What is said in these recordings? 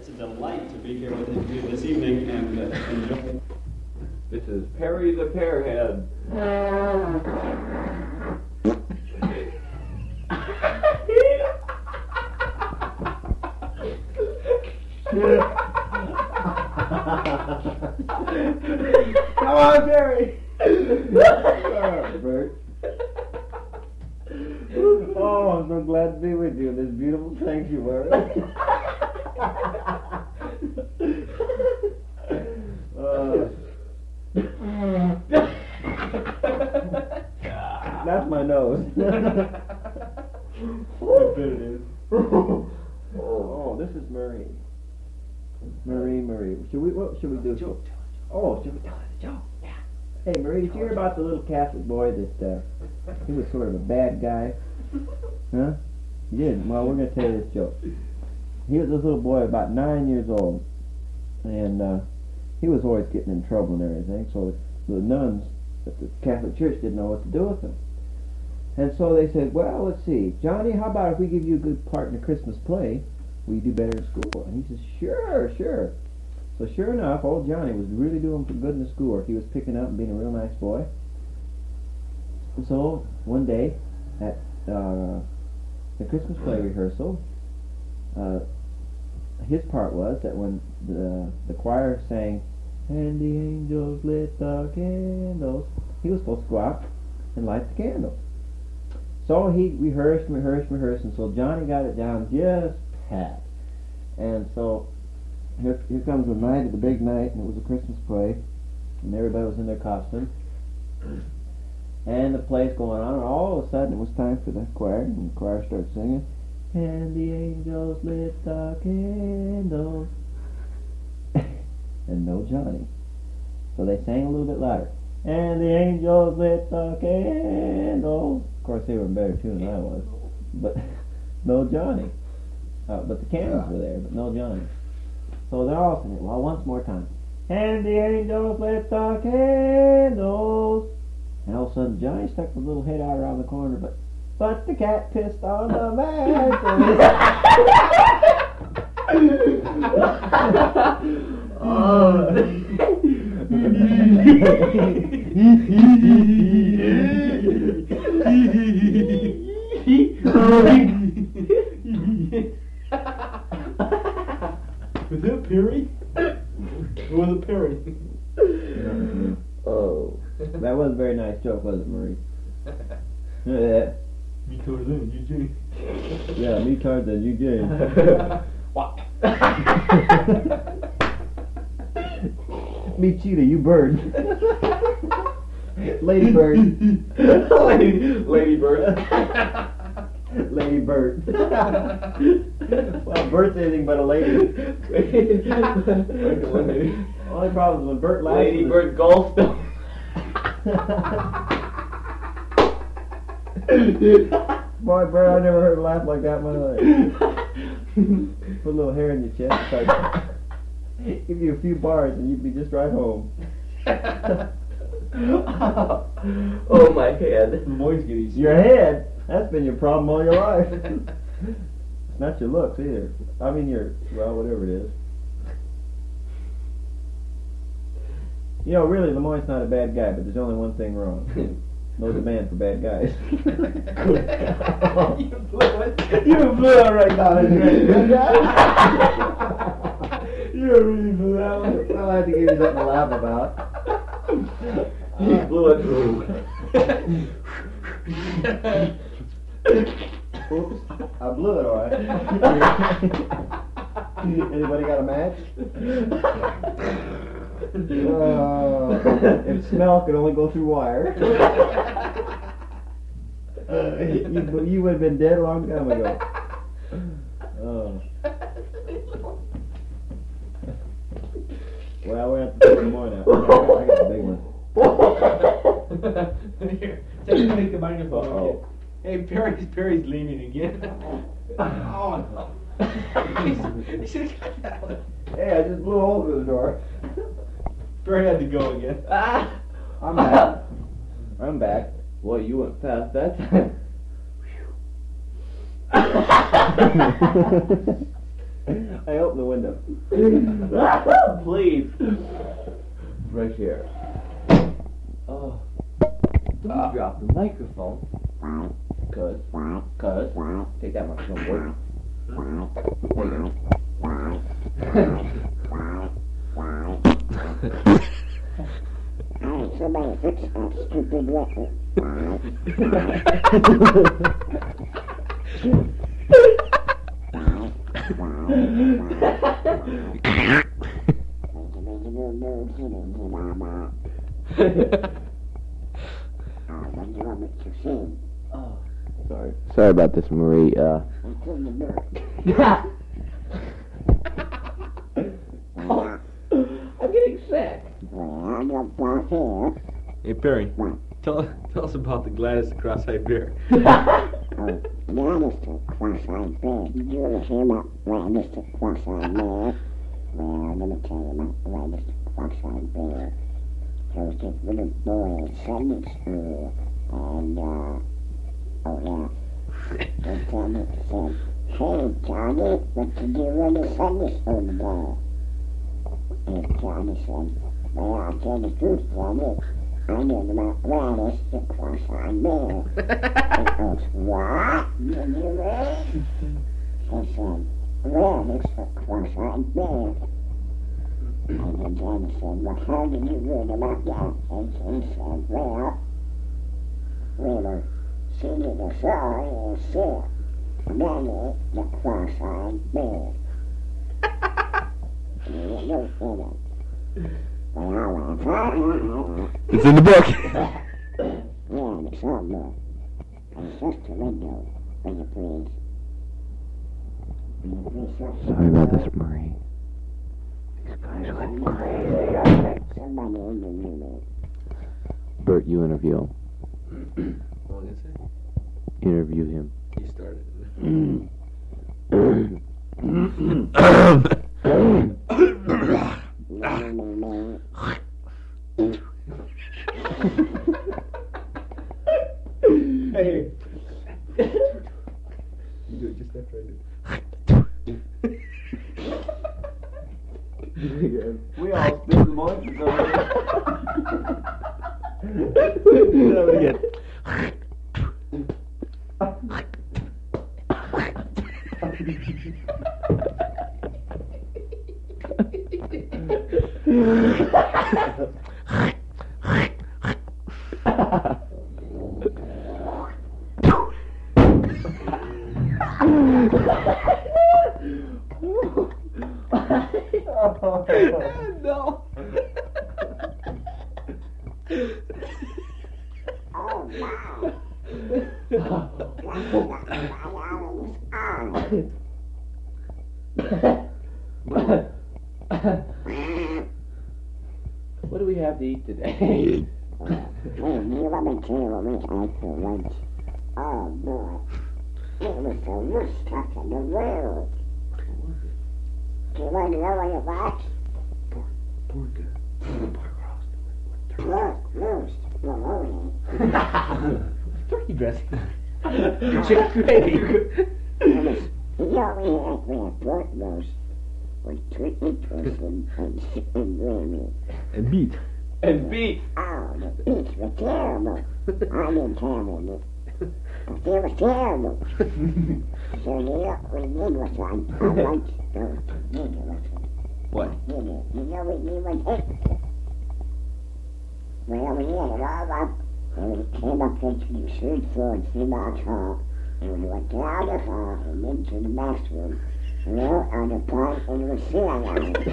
It's a delight to be here with you this evening and enjoy. This is Perry the Pearhead. Come on, Perry. Bert. Oh, I'm so glad to be with you in this beautiful sanctuary. That's my nose. Oh, this is Marie. Marie. What should we do? Joke. Oh, should we tell her the joke? Yeah. Hey, Marie, did you hear about the little Catholic boy that he was sort of a bad guy? Huh? You didn't? Well, we're going to tell you this joke. He was this little boy about 9 years old, and he was always getting in trouble and everything, so the nuns at the Catholic Church didn't know what to do with him. And so they said, well, let's see, Johnny, how about if we give you a good part in a Christmas play, will you do better in school? And he says, sure. So sure enough, old Johnny was really doing good in the schoolwork. He was picking up and being a real nice boy. And so one day at the Christmas play rehearsal, his part was that when the choir sang, "And the angels lit the candles," he was supposed to go out and light the candles. So he rehearsed, and so Johnny got it down just pat. And so here comes the night of the big night, and it was a Christmas play, and everybody was in their costume, and the play's going on, and all of a sudden it was time for the choir, and the choir starts singing, "And the angels lit the candles," and no Johnny. So they sang a little bit louder, "And the angels lit the candles." Of course, they were in better tune than I was, but no Johnny. But the candles were there, but no Johnny. So they're all singing, well, once more time. "And the angels lit the candles." And all of a sudden, Johnny stuck his little head out around the corner, but the cat pissed on the mattress. Was it Perry? Or was it Perry? Oh, that wasn't a very nice joke, was it, Marie? Yeah. Me Tarzan, you Jane. Yeah, me Tarzan, you Jane. What? Me Cheetah, you bird. Lady Bird. Lady Bird. Lady Bird. Well, Bert's anything but a lady. Only problem is when Bert laughs. Lady Bird Goldstone. Boy, Bert, I never heard a laugh like that in my life. Put a little hair in your chest, start give you a few bars, and you'd be just right home. Oh, my head. The boys get easy. Your head? That's been your problem all your life. It's not your looks either. I mean well, whatever it is. You know, really, Lemoyne's not a bad guy, but there's only one thing wrong. No demand for bad guys. You blew it. You blew it right now. You really blew that one. I'll have to give you something to laugh about. He blew it through. Oops, I blew it alright. Anybody got a match? If smell could only go through wire. You would have been dead a long time ago. Oh. Well, we have to take some more now. I got the big one. Here, take the microphone. Uh-oh. Hey, Perry's leaving again. Oh no. You should have got that one. Hey, I just blew a hole through the door. Perry had to go again. I'm back. I'm back. Boy, you went fast that time. I open the window. Please. Right here. Oh. Don't drop the microphone. Cuz. Take that microphone, Somebody fix that stupid record. Oh, sorry about this, Marie. I'm getting sick. Hey, Perry, tell us about the Gladys the Cross-Eyed Bear. Gladys the Cross-Eyed Bear. Did you ever hear about Gladys the Cross-Eyed Bear? Well, let me tell you about Gladys the Cross-Eyed Bear. There was this little boy in Sunday school, and, the Johnny said, "Hey, Johnny, what did you learn in Sunday school today?" And Johnny said, "Well, I'll tell the truth, Johnny. I learned about Gladys the Cross-Eyed Bear." He goes, "What did you learn?" He said, "Gladys the Cross-Eyed Bear." And then Johnny said, "Well, how did you learn about that?" And he said, "Well, we were singing a song and it said, Gladys the Cross-Eyed Bear." It's in the book. Yeah, it's on there. It's just a window, will you please? Sorry about this, Marie. These guys went crazy, I think. Somebody interview me. Bert, you interview him. What did I say? Interview him. You started. Hey. You do it just after I do. We all spit the monsters over Again. No. Oh, What do we have to eat today? Hey, you let me tell you what we had for lunch. Oh, boy. It was the worst stuff in the world. Do you want to know what it was? Pork roast bologna. Turkey dressing. Chicken gravy. We had pork roast with turkey dressing and gravy. And meat. And beef. Oh, the beef was terrible. I didn't have it. But it was terrible. So you know what we did was on lunch those ridiculous. What? You know what we did with it? Well, we had it all up, and we came up into the third floor in Seabox Hall, and we went down the hall and into the bathroom. Well, on the part and it was sitting on it.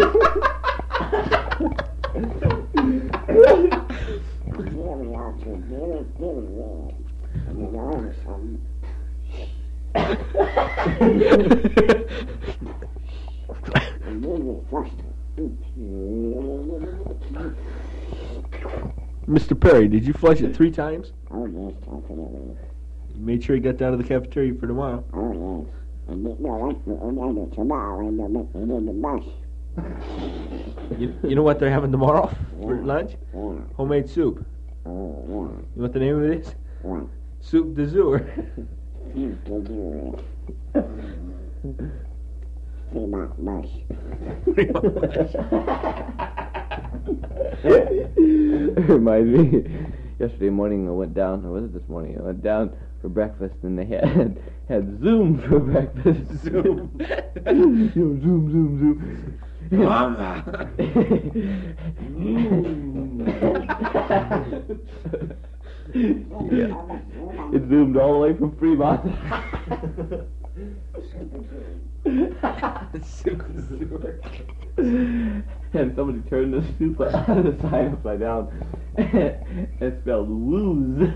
Here we are to very, very red. And then all of a sudden, and then we flushed it. Mr. Perry, did you flush it 3 times? Oh, yes, definitely. You made sure you got down to the cafeteria for tomorrow. Oh, yes. And you know what? We'll have it tomorrow and they'll make it in the bus. You know what they're having tomorrow for Yeah. lunch? Yeah. Homemade soup. Oh, You know what the name of it is? yeah. What? Soup du jour. You can do it. Fremont bus. It reminds me, yesterday morning I went down, or was it this morning? I went down for breakfast and they had Zoom for breakfast. Zoom. Zoom. Yeah. It zoomed all the way from Fremont. And somebody turned the soup the sign upside down and spelled wooze.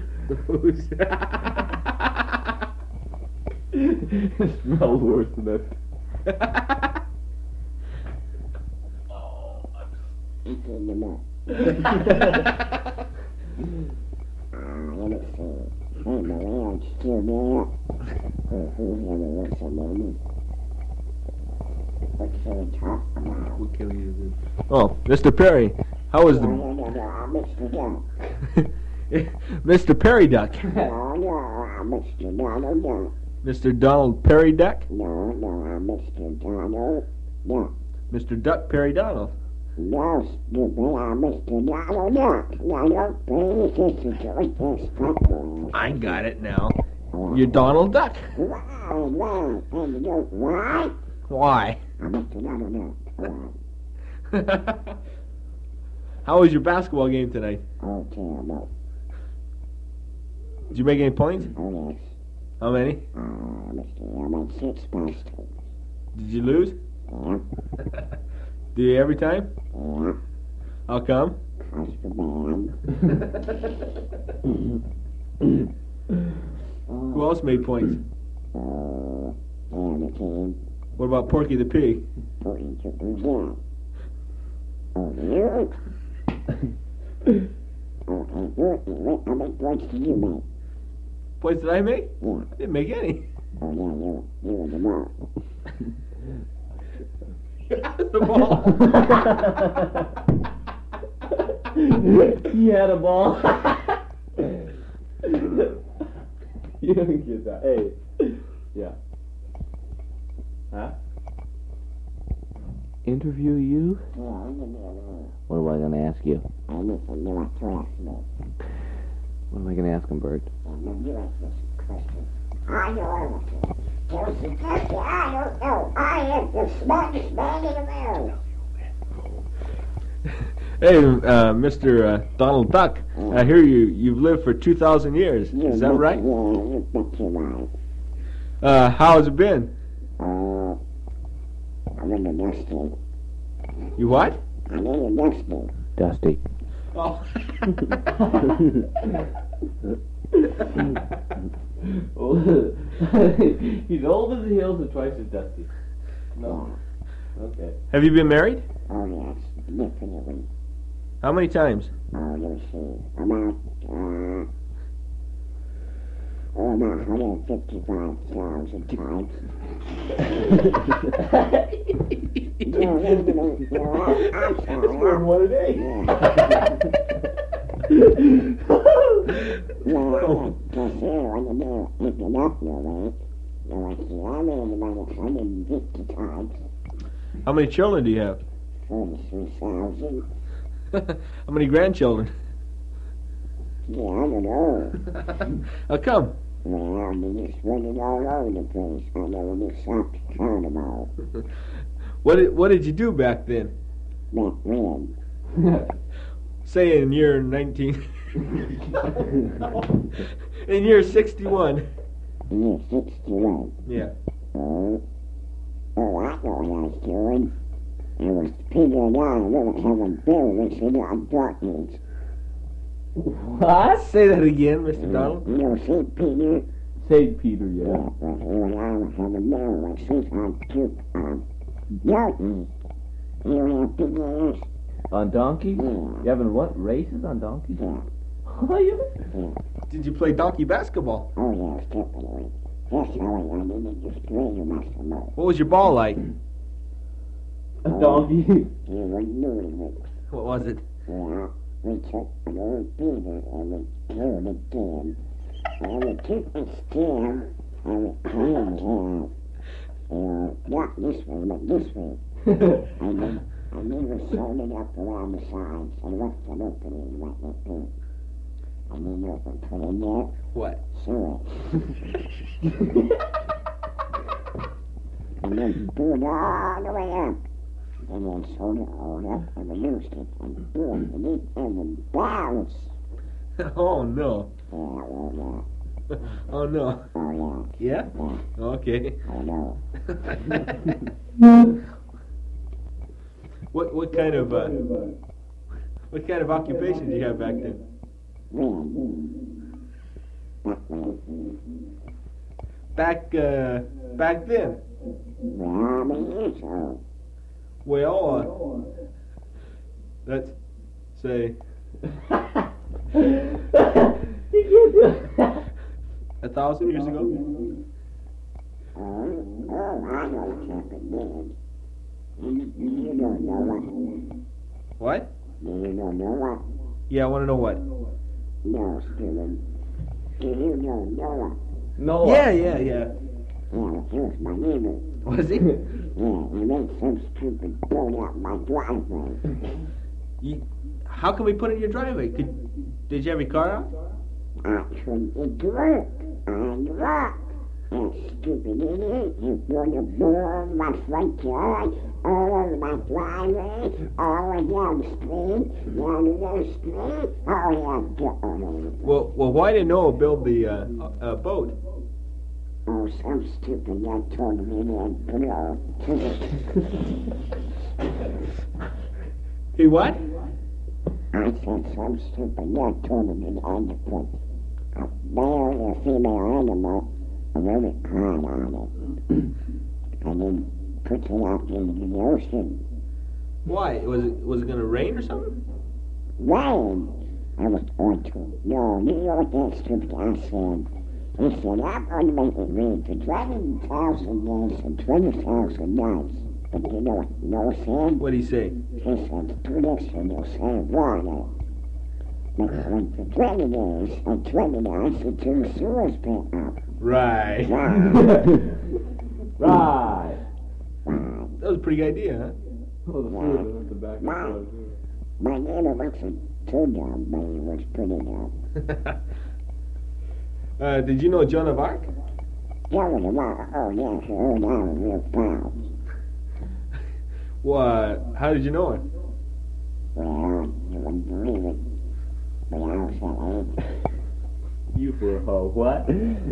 It smelled worse than that. It's in the mouth. Let me see. Hey, Marie, I'm still there. Who's gonna listen to me? What can we talk about? What can we do? Oh, Mr. Perry, how was the... No, Mr. Duck. Mr. Perry Duck? No, Mr. Donald Duck. Mr. Donald Perry Duck? No, Mr. Donald Duck. Mr. Duck Perry Donald? No, stupid, I'm Mr. Donald Duck. Now don't pay attention to it, this fucker. I got it now. You're Donald Duck. Why? And you don't, why? Why? I'm Mr. Donald Duck. How was your basketball game tonight? Oh, terrible. Did you make any points? Oh, yes. How many? Mr. I made 6 baskets. Did you lose? Yeah, Do you every time? yeah. How come? That's the band. Who else made points? And the team. What about Porky the Pig? Putting chickens down. Oh, you? Okay, good. How many points did you make? Points did I make? Yeah. I didn't make any. Oh, yeah, you were the ball. The ball. He had a ball. You don't get that. Hey. Yeah. Huh? Interview you? Yeah, I'm going to What am I going to ask you? I need to know what to ask me. What am I going to ask him, Bert? And then you ask this question. I know everything. There's the question I don't know. I am the smartest man in the world. Hey, Mr. Donald Duck, I hear you've lived for 2,000 years. Is that right? Yeah, you bet you're right. How has it been? I'm in the dusty. You what? I'm in the dusty. Dusty. Oh. He's old as the hills and twice as dusty. No. Okay. Have you been married? Oh, yes, definitely. How many times? Oh, you see, about 155,000 times. I'm sorry. One a day. Well, for sure, when you do it enough, right? Like, see, I made about 150 times. How many children do you have? 43,000. How many grandchildren? Yeah, I don't know. How come? Well, they just spread it all over the place. I never just stopped to count them all. What did you do back then? Back when? Say in year 19... in year 61. Year 61. Yeah. Oh, I know what I was doing. I was figuring out I wouldn't have a building so that darkness. What? Say that again, Mr. Donald. You know, St. Peter? St. Peter, Yeah, yeah. but you and I would have a building so that darkness. You have figures? On donkeys? Yeah. You having what? Races on donkeys? Yeah. Oh, you? Did you play donkey basketball? Oh, yes, definitely. That's how I didn't just play the basketball. What was your ball like? A donkey? You wouldn't believe it. What was it? Yeah, we took an old beaver and we killed it dead. And we took the stem and we cleaned it out. not this way, but this way. And then we sewed it up around the sides and left an opening like that too. And then you can put in there, What? sew it. And then do it all the way up. And then sewed it all up and reduced it and boom, and it and bounce. Oh no. Yeah, well, yeah. Oh no. Oh, Yeah? yeah. Yeah, Okay. I know. What kind of occupation did you have back then? Back then? Well, I mean, so. Well, let's say You can't do it. 1,000 years ago. Oh, I know something did. You don't know what? What? You don't know what? Yeah, I want to know what. No, Steven. You don't know what? No. Yeah. Yeah, he was my neighbor. Was he? Yeah, he made some stupid boat out my driveway. How can we put it in your driveway? Did you have your car out? Actually, it worked. And rock. That stupid idiot is going to burn my front yard, all over my driveway, all the way down the street, down the other street, all the way up to all over the place. Well, why didn't Noah build the boat? Oh, some stupid guy told me to put it all He what? I said some stupid guy told me to put a male and a female animal, a really hard on it, and then put it out into the ocean. Why? Was it going to rain or something? Rain! I was going to. No, you know what that stupid guy said? He said, I'm going to make it rain for 20,000 days and 20,000 nights. But you know what Noah said? What did he say? He said, prediction, you'll say water. But it went for 20 days and 20 nights until the sewers built up. Right. Right. That was a pretty good idea, huh? Oh, the food was at the back of the Wow. truck. My neighbor wasn't too dumb, but he was pretty dumb. Did you know Joan of Arc? Joan of Arc, oh yeah, she heard I was real proud. What? How did you know it? Well, you wouldn't believe it, but I was that age. You for a hoe. What?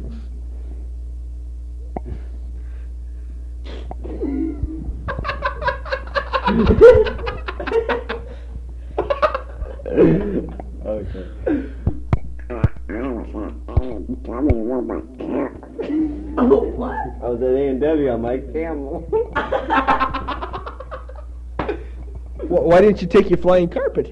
Okay. I was that age. Tell me what my cat. Oh, what? I was at A&W on Mike Camel. Why didn't you take your flying carpet?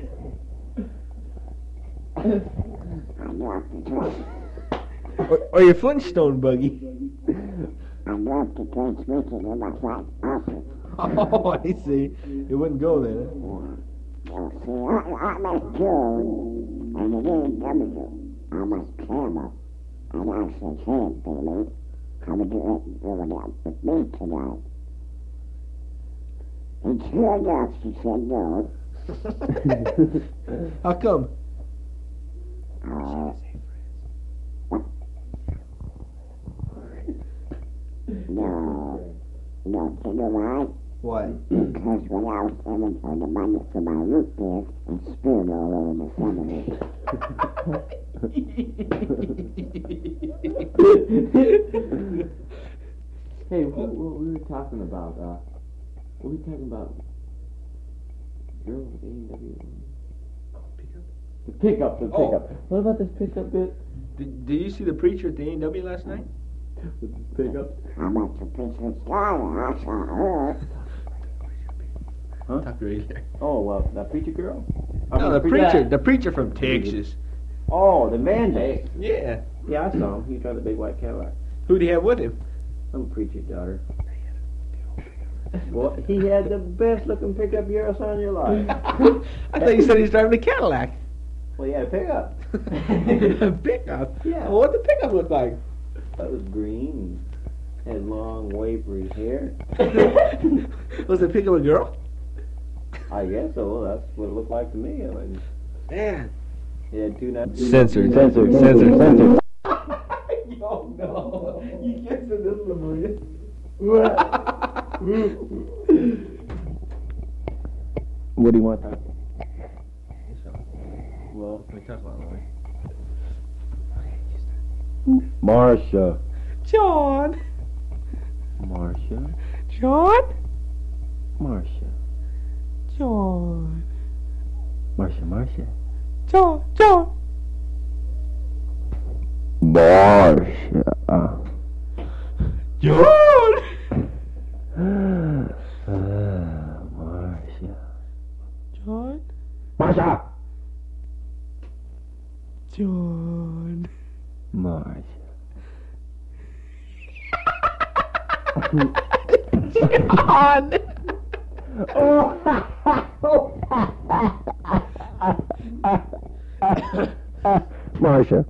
I dropped the trash. Or your Flintstone buggy? I dropped the transmission in my flat office. Oh, I see. It wouldn't go there. Well, see, I'm a June, and it ain't W. I'm a camel. And I said, hey, Billy, how would you like to go out with me tonight? And sure enough, she said no. How come? No, you know why? Why? Because when I was aiming for the money for my root beer, it spilled all over the front of it. Hey, what we were talking about? What were we talking about? Girl with A&W. The pickup. Oh. What about this pickup bit? Did you see the preacher at the A&W last night? With this pickup? I went to Princess Diana, I saw her. Huh? Talk right there. Oh, well, that preacher girl? No, the preacher. The preacher from Texas. Oh, the Van Yeah. Yeah, I saw him. He drove the big white Cadillac. Who'd he have with him? Some preacher's daughter. Well, he had the best looking pickup you ever saw in your life. I thought you said he's driving a Cadillac. Well, he had a pickup. A pickup? Yeah. Well, what'd the pickup look like? That was green. And long, wavery hair. Was it pick up a girl? I guess so. That's what it looked like to me. I mean, Man. he had two nights. Censored. Censored. Yo, no. You can't say this, Maria. What do you want? Well, Let me talk about it. Marcia. John. Marcia. John. Marcia. John. Marcia. Marcia. John. Marcia. John. Marcia. John. Marcia. John. Marcia. John. Marcia.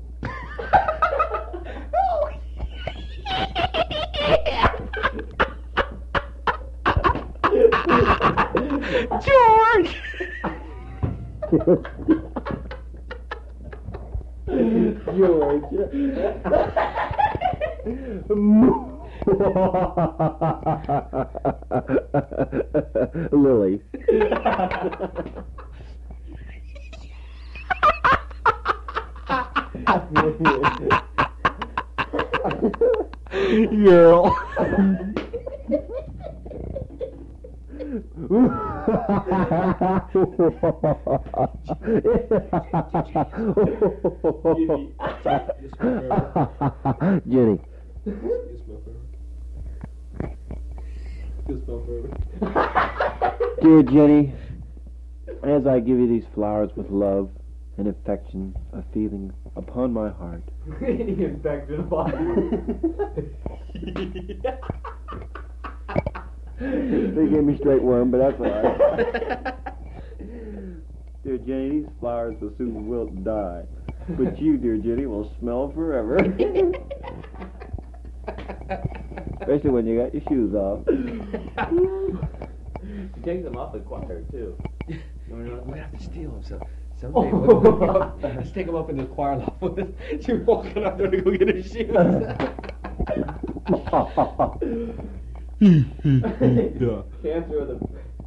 George. Lily. Girl. Jenny. Dear Jenny, as I give you these flowers with love and affection, a feeling upon my heart. Any infection upon They gave me straight worm, but that's all right. Dear Jenny, these flowers will soon wilt and die, but you, dear Jenny, will smell forever. Especially when you got your shoes off. She takes them off the choir, too. We have to steal them, so someday let's take them up in the choir loft with us. She's walking out there to go get her shoes. Cancer of the...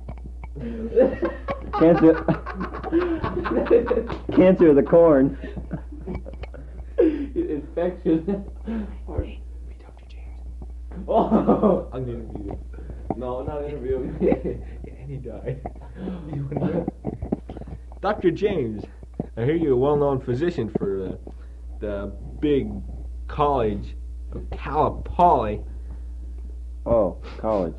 Cancer of the corn. Infection. Be Dr. James. Oh! I'm gonna interview him. No, not interviewing me. And he died. Dr. James, I hear you're a well-known physician for the big college of Cal Poly. Oh, college.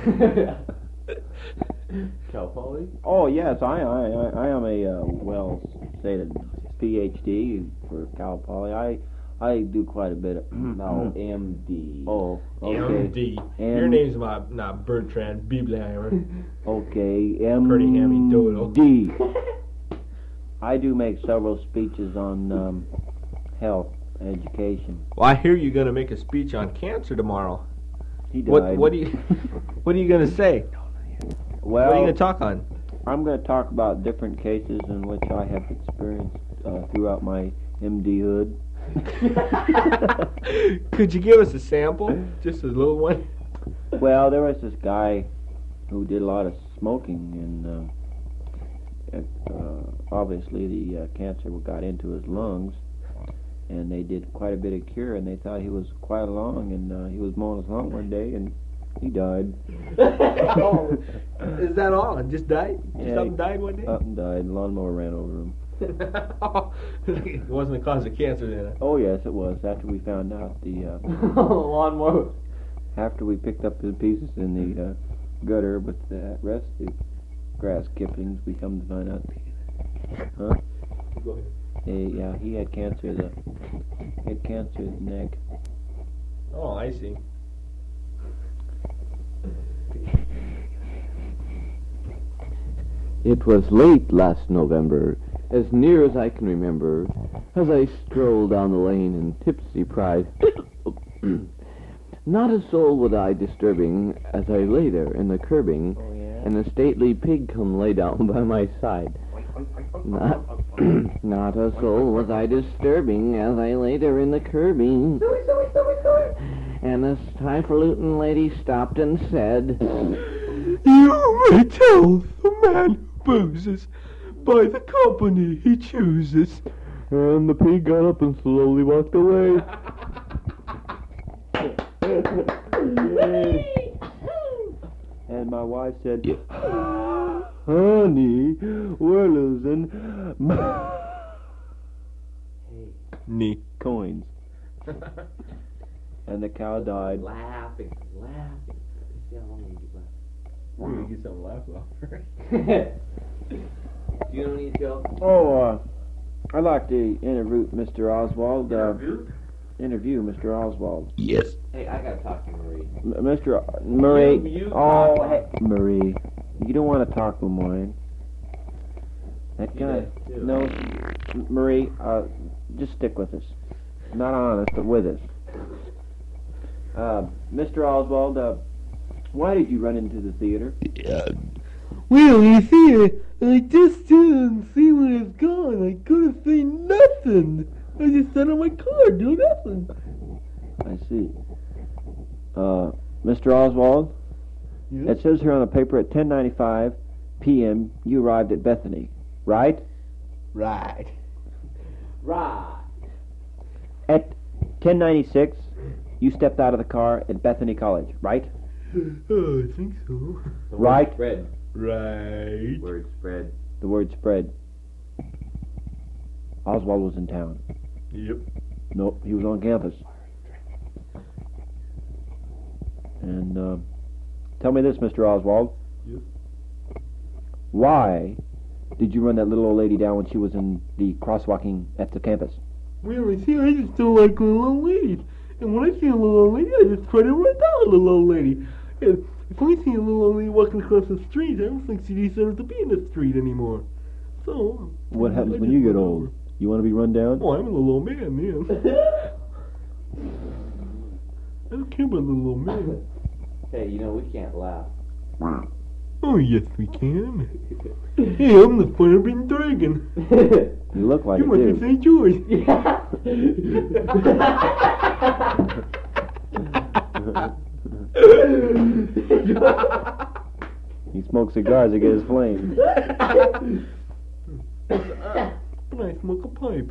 Cal Poly? Oh yes, I am a well-stated PhD for Cal Poly. I do quite a bit of No, MD. Oh, okay. MD. Your name's not Bertrand Bibelheimer. Okay, Pretty hammy doodle. MD. I do make several speeches on health and education. Well, I hear you're gonna make a speech on cancer tomorrow. He died. What are you gonna say? Well, What are you gonna talk on? I'm going to talk about different cases in which I have experienced throughout my MD hood. Could you give us a sample? Just a little one? Well, there was this guy who did a lot of smoking, and obviously the cancer got into his lungs, and they did quite a bit of cure, and they thought he was quite along, and he was mowing his lawn one day, and he died. Oh, is that all? And just died? Just Yeah, up and died one day? Up and died. The lawnmower ran over him. It wasn't the cause of cancer then. Oh yes, it was. After we found out the Lawnmower. after we picked up the pieces in the gutter with the rest of the grass clippings, we come to find out. Huh? Go ahead. Yeah, he had cancer. He had cancer of the neck. Oh, I see. It was late last November, as near as I can remember, as I strolled down the lane in tipsy pride. Not a soul was I disturbing as I lay there in the curbing, Oh, yeah? and a stately pig come lay down by my side. Not a soul was I disturbing as I lay there in the curbing, and this highfalutin lady stopped and said, You may tell the man who boozes by the company he chooses. and the pig got up and slowly walked away. And my wife said, honey, we're losing Knee. coins. And the cow died. Laughing. See how long you keep laughing. Get some laugh off. Do you know any Joe? Oh, I'd like to interview Mr. Oswald. Interview Mr. Oswald. Yes. Hey, I gotta talk to Marie. Mr. Murray. You Oh, talk. hey, Marie. You don't want to talk with mine. That You guy. does, too. No, Marie. Just stick with us. Not on us, but with us. Mr. Oswald. Why did you run into the theater? Well, you see, I just didn't see when it's gone. I couldn't see nothing. I just sat on my car, do nothing. I see. Mr. Oswald. Yes. It says here on the paper at 10:95 p.m. you arrived at Bethany, right? Right. Right. At 10:96 you stepped out of the car at Bethany College, right? Oh, I think so. The Right. Word spread. Right. Word spread. The word spread. Oswald was in town. Yep. Nope, he was on campus. And tell me this, Mr. Oswald. Yes. Why did you run that little old lady down when she was in the crosswalking at the campus? Well, I see, I just don't like little old ladies. And when I see a little old lady, I just try to run down a little old lady. And if I see a little old lady walking across the street, I don't think she deserves to be in the street anymore. So, What I happens when just you get run old? over. You want to be run down? Oh, I'm a little old man, man. I don't care about the little old man. Hey, you know we can't laugh. Oh, yes, we can. Hey, I'm the Firebend Dragon. You look like You it must be too. St. George. He smokes cigars to get his flame. And I smoke a pipe.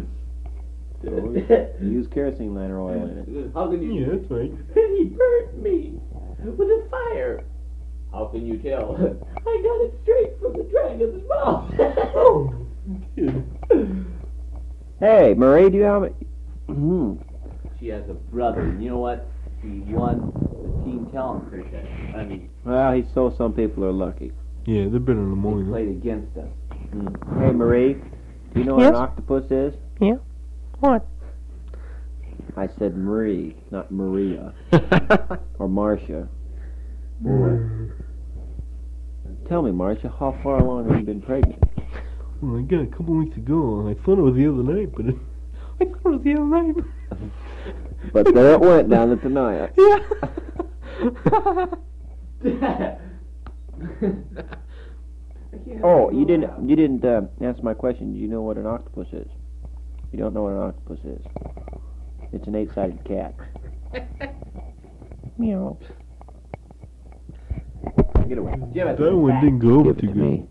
Use kerosene lantern oil in it. How can you? Yeah, that's right. He burned me with a fire. How can you tell? I got it straight from the dragon's mouth. Oh, kid. Hey, Marie, do you have? She has a brother, and you know what? He won the teen talent contest. I mean, Well, he's so some people are lucky. Yeah, they're better in the he morning. played against us. Hey, Marie, do you know what an octopus is? Yeah. What? I said Marie, not Maria or Marcia. Tell me, Marcia, how far along have you been pregnant? Well, I got a couple weeks ago. I thought it was the other night, but I thought it was the other night. But there it went down to tonight. Yeah. Oh, you didn't answer my question. Do you know what an octopus is? You don't know what an octopus is. It's an 8-sided cat. Meow. Get away. That one didn't go over Give it too to good. me.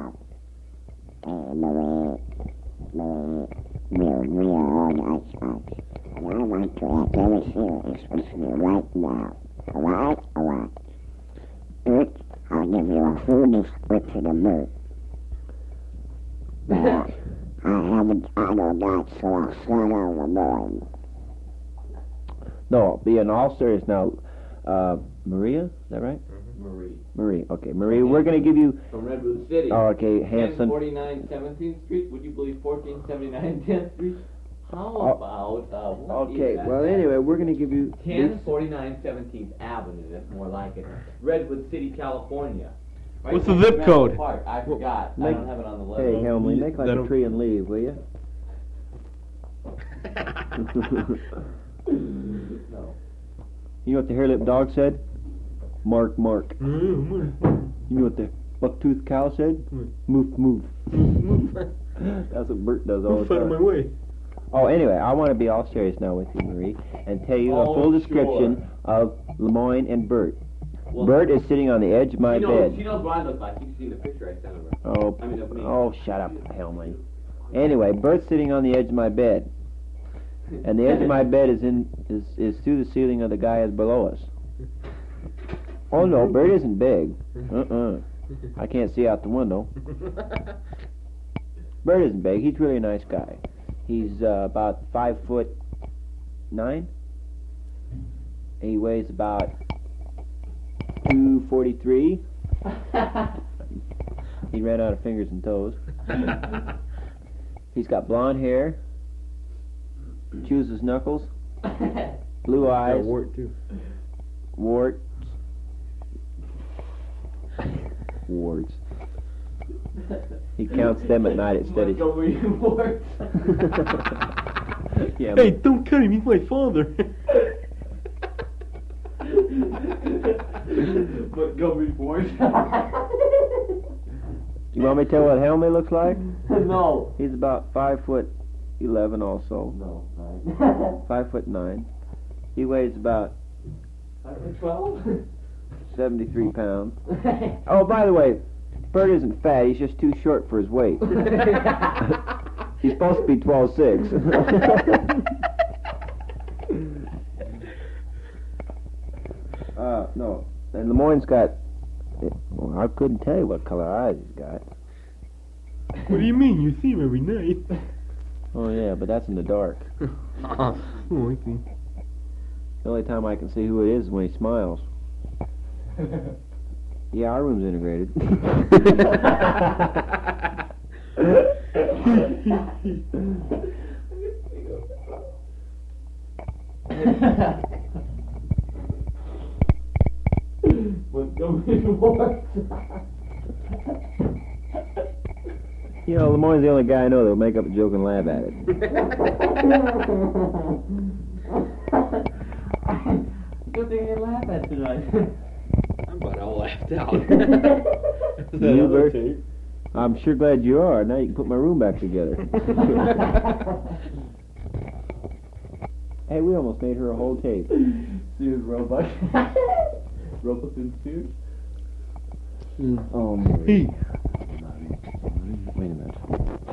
We are all icebox. And I want to act very serious with you right now. Alright? Alright. It, I'll give you a foolish split to the moon. But I haven't idle that, so I'll shut on the morning. No, being all serious now. Maria, is that right? Marie. Marie. Okay, Marie, we're going to give you. From Redwood City. Oh, okay, Hanson. 1049 17th Street. Would you believe 1479 10th Street? How about, what is Okay, that? well, anyway, we're going to give you. 1049 17th Avenue. That's more like it. Redwood City, California. Right What's the next to zip Menlo code? Park. I forgot. I Make- don't have it on the list. Hey, Helmley, make like a That'll- tree and leave, will you? No. You know what the hare-lipped dog said? Mark, mark. Move. You know what the buck-toothed cow said? Move, move. That's what Bert does all Move the out of my time. way. Oh, anyway, I want to be all serious now with you, Marie, and tell you a Oh, full description of Lemoyne and Bert. Well, Bert is sitting on the edge of my she bed. knows what I look like. You've seen the picture I sent her. Oh, I mean, of me. oh, shut up, Hellman. Anyway, Bert's sitting on the edge of my bed, and the edge of my bed is through the ceiling of the guy is below us. Oh no, Bert isn't big. I can't see out the window. Bert isn't big. He's really a nice guy. He's about 5'9". He weighs about 243. He ran out of fingers and toes. He's got blonde hair, chews his knuckles, blue Got a eyes, wart too. warts. Warts. He counts them at night instead of... Yeah, Hey, don't cut him. He's my father. Montgomery Ford. you want me to tell what Helmet looks like? No. He's about 5'11" also. No. 5'9". He weighs about 12? 73 pounds. Oh, by the way, Bert isn't fat. He's just too short for his weight. He's supposed to be 12'6". No. And Lemoyne's got... Well, I couldn't tell you what color eyes he's got. What do you mean? You see him every night. Oh, yeah, but that's in the dark. Oh, I see. The only time I can see who it is when he smiles. Yeah, our room's integrated. Montgomery Ford. You know, Lemoyne's the only guy I know that'll make up a joke and laugh at it. Good thing you laugh at tonight. I'm about all laughed out. You, Bert? I'm sure glad you are. Now you can put my room back together. Hey, we almost made her a whole tape. Sears Roebuck. Roebuck and Sears. Oh, Hey, wait a minute.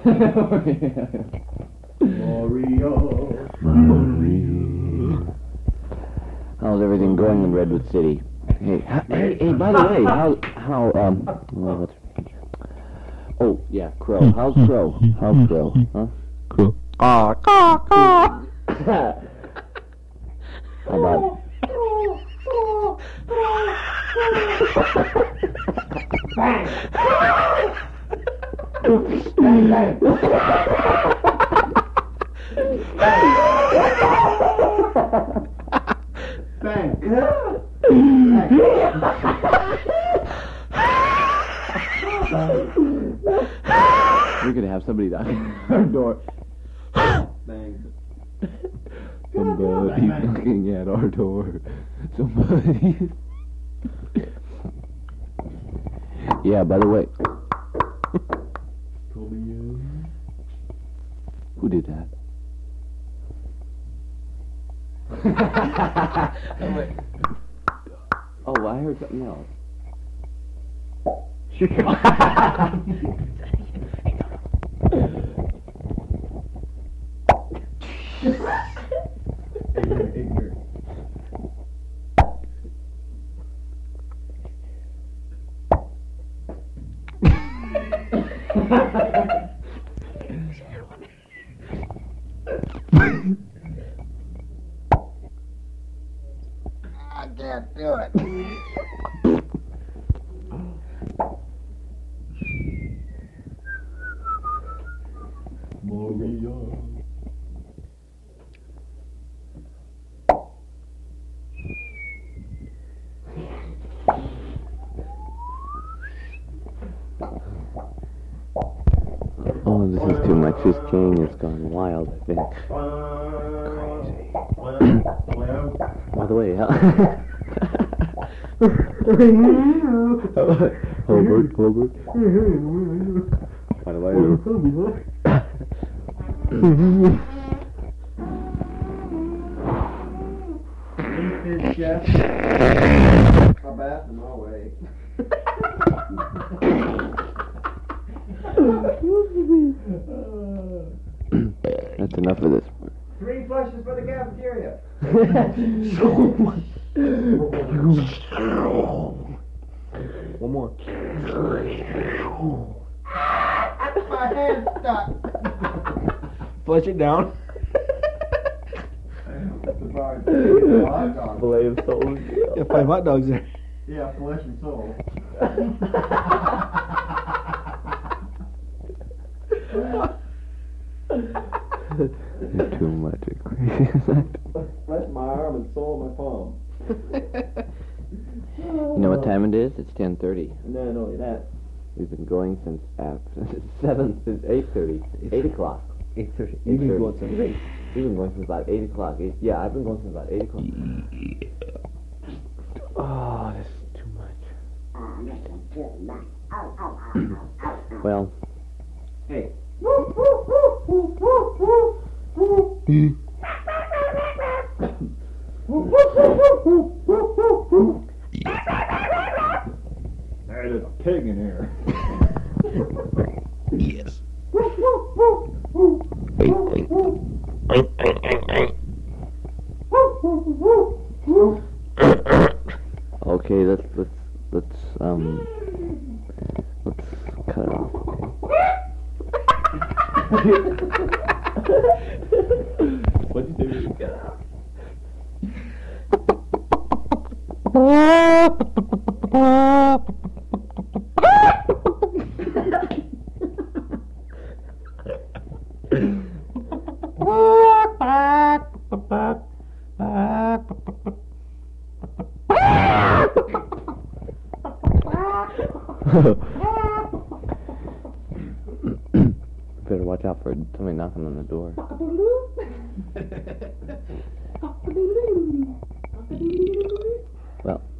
Mario. How's everything going in Redwood City? Hey, hey, by the way, well, what's... Oh, yeah, Crow. How's Crow? How's Crow? Huh? Crow. How about... We're gonna have somebody knock on our door. Bang. Somebody knocking at our door. Somebody. Yeah, by the way... Who did that? Oh, I heard something else. I can't do it. Oh, this is too much. This chain has gone wild, I think. Crazy. By the way, Holbert. By the way, Fish, chef. My bath in my way. that's enough of this. 3 flushes for the cafeteria. One more. My hand's stuck. Flush it down. Fillet of soul. Got 5 hot dogs there. Yeah, flesh and soul. You're too much of crazy. Flesh my arm and soul my palm. You know what time it is? It's 10:30. No, not only that. We've been going since 8:30. 8 o'clock. 8:30. You've been going since 8. We've been going since about 8 o'clock. Yeah, I've been going since about 8 o'clock. Oh, this is too much. Well, Hey. There's a pig in here. Yes. okay, let's cut it off, okay? What'd you say? Get out. Better watch out for somebody knocking on the door. Well,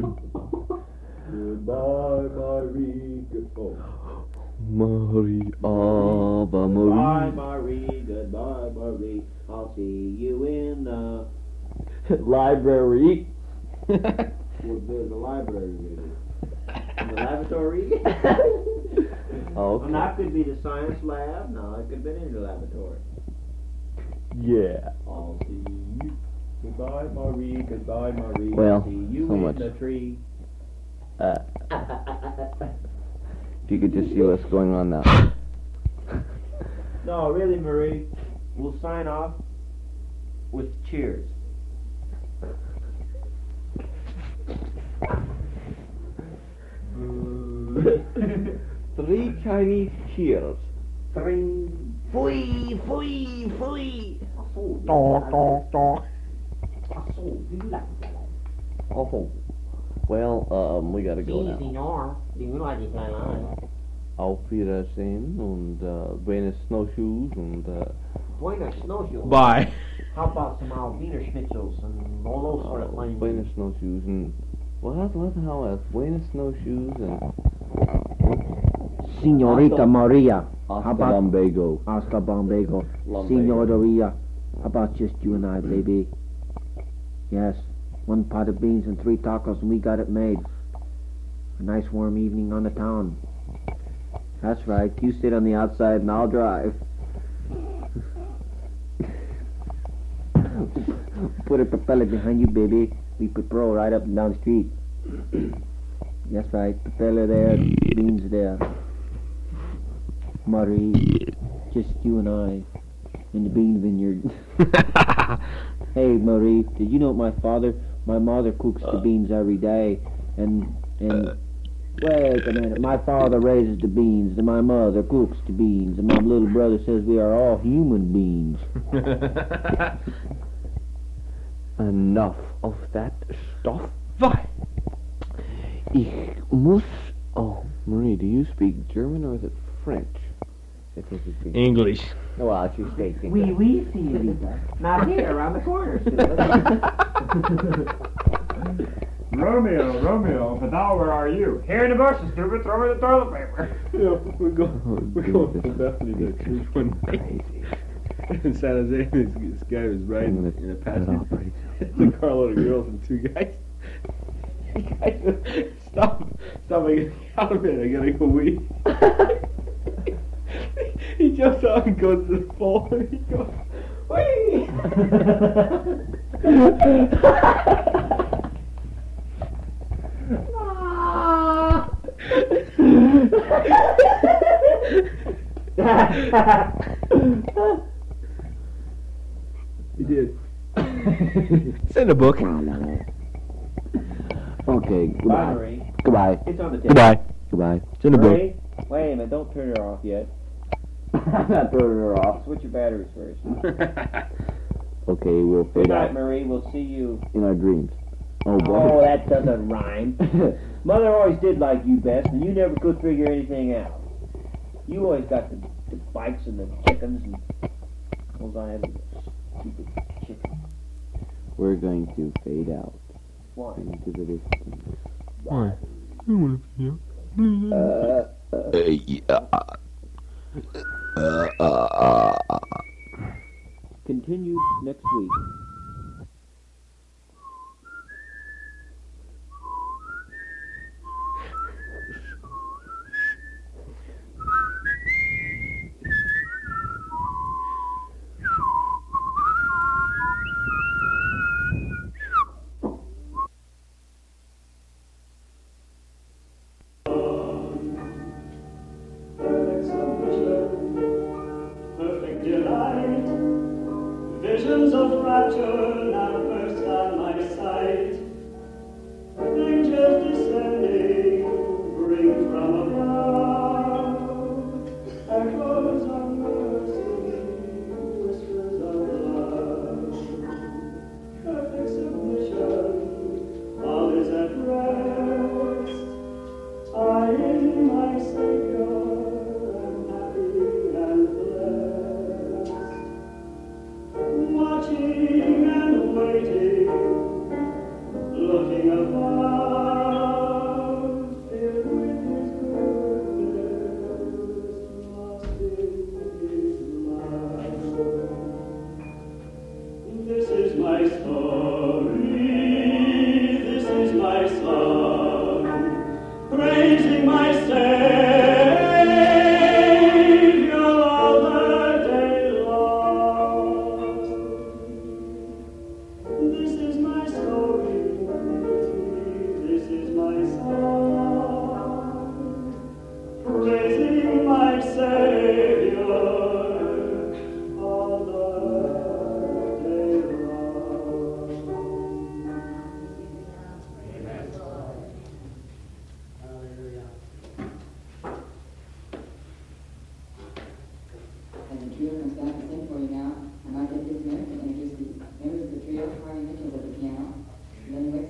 Goodbye, Marie. Oh. Marie, Ava Goodbye, Marie. Marie. Goodbye, Marie. I'll see you in the library. Where's the library? In the laboratory? Oh, Well, that could be the science lab. No, it could have been in the laboratory. yeah. I'll see you. Goodbye, Marie. Goodbye, Marie. Well, I'll see you so in much. the tree. If you could just see what's going on now. No, really, Marie. We'll sign off with cheers. Three Chinese cheers. Three. Fui, fui, fui. Oh, well, we gotta go now. Auf Wiedersehen und Buenos Snowshoes und Buenos snowshoes. Bye. How about some Wiener schnitzels and all those sort of things? Buenos Snowshoes and what the hell else? Buenos Snowshoes and Senorita Maria. Oscar about- Lumbago. Oscar Bombago. Lumbago. Senorita Maria. How about just you and I, baby? Yes. 1 pot of beans and 3 tacos and we got it made. A nice warm evening on the town. That's right. You sit on the outside and I'll drive. Put a propeller behind you, baby. We patrol right up and down the street. That's right. Propeller there, beans there. Marie, just you and I in the bean vineyard. Hey, Marie, did you know my mother cooks the beans every day, and wait a minute, my father raises the beans, and my mother cooks the beans, and my little brother says we are all human beings. Enough of that stuff. Bye. Ich muss... Oh, Marie, do you speak German or is it French? English. Well, she's taking Oui, senorita. Not here, around the corner. Romeo, Fidel, where are you? Here in the bushes, stupid. Throw me the toilet paper. Yeah, we're going to Bethany to church one night in San Jose. This guy was riding in a passenger. It's a carload of girls and two guys. The guy said, stop, I gotta get out of it. I gotta go wee. He jumps out and goes to the pole and he goes, wee! He did. It's in the book. Okay, Bye, goodbye. Marie. Goodbye. It's on the table. Goodbye. Goodbye. It's in the book. Marie, wait a minute. Don't turn her off yet. I'm not turning her off. Switch your batteries first. Okay, we'll Good fade night, out Marie. We'll see you. in our dreams. Oh, boy. Oh, that doesn't rhyme. Mother always did like you best, and you never could figure anything out. You always got the bikes and the chickens, and all I had was a stupid chicken. We're going to fade out Why? into the distance. Why? I want to Continued next week. Perfect delight, visions of rapture now burst on my sight. Angels descending, bring from above echoes of mercy, whispers of love. Perfect submission, all is at rest. I in my Savior am happy and blessed. Watching and waiting, looking above, filled with His goodness, lost in His love. This is my story, this is my song, praising my Savior all the day long. This is my story, this is my song, praising my Savior all the day long. And the trio comes back to sing for you now. I might get dismissed at any